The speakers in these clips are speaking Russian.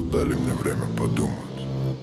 дали мне время подумать.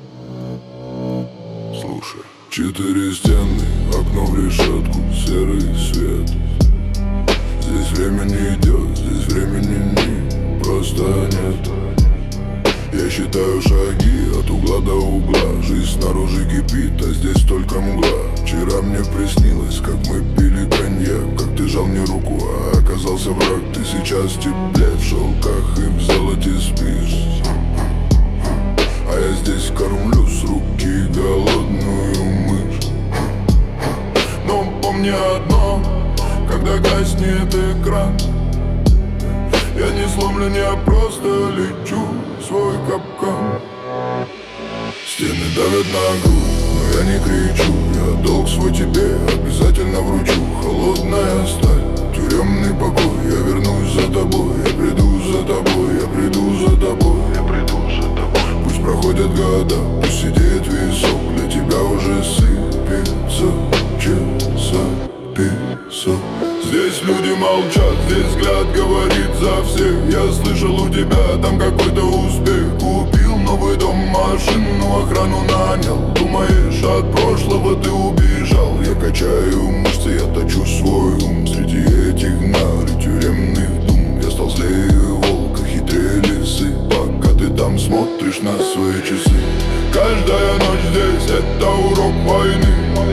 Слушай, 4 стены, окно в решетку, серый свет. Здесь время не идет, здесь времени просто нет. Я считаю шаги от угла до угла. Жизнь снаружи кипит, а здесь только мгла. Вчера мне приснилось, как мы пили коньяк, как ты жал мне руку, а оказался враг. Ты сейчас в тепле, в шелках и в золоте спишь, а я здесь кормлю с руки голодную мышь. Но помни одно, когда гаснет экран, я не сломлен, я просто лечу в свой капкан. Стены давят на грудь, но я не кричу. Я долг свой тебе обязательно вручу. Холодная сталь, тюремный покой. Я вернусь за тобой, я приду за тобой, я приду за тобой, я приду за тобой. Пусть проходят года, пусть сидит висок, для тебя уже сыпется часа песок. Здесь люди молчат, здесь взгляд говорит за всех. Я слышал, у тебя там какой-то успех. Купил новый дом, машину, охрану нанял. Думаешь, от прошлого ты убежал? Я качаю мышцы, я точу свой ум. Среди этих нар и тюремных дум я стал злее волка, хитрее лисы. Пока ты там смотришь на свои часы, каждая ночь здесь это урок войны.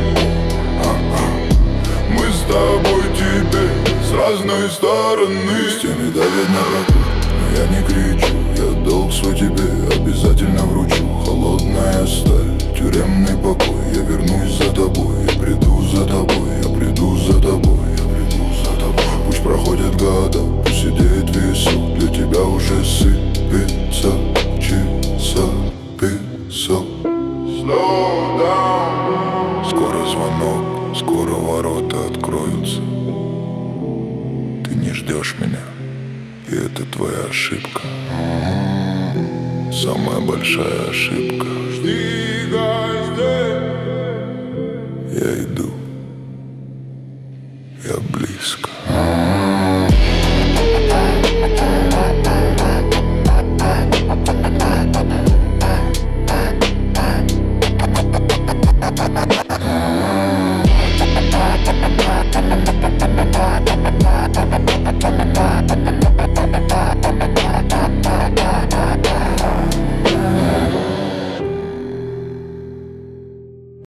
Мы с тобой теперь с разной стороны. Стены давят на прокур, но я не кричу. Я долг свой тебе обязательно вручу. Холодная сталь, тюремный покой. Я вернусь за тобой, я приду за тобой, я приду за тобой, я приду за тобой. Пусть проходят года, пусть сидит весок, для тебя уже сыпется часа песок. Slow down. Скоро звонок, скоро ворота откроются. Ты не ждешь меня, и это твоя ошибка. Самая большая ошибка. Жди.